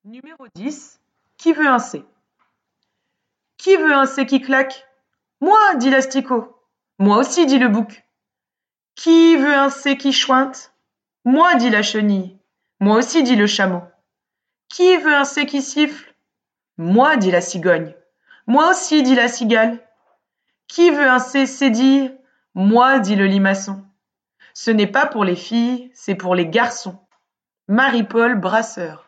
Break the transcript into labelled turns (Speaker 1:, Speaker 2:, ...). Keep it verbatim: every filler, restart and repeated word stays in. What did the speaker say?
Speaker 1: Numéro dix. Qui veut un C? Qui veut un C qui claque? Moi, dit l'asticot. Moi aussi, dit le bouc. Qui veut un C qui chointe? Moi, dit la chenille. Moi aussi, dit le chameau. Qui veut un C qui siffle? Moi, dit la cigogne. Moi aussi, dit la cigale. Qui veut un C cédille? Moi, dit le limaçon. Ce n'est pas pour les filles, c'est pour les garçons. Marie-Paul Brasseur.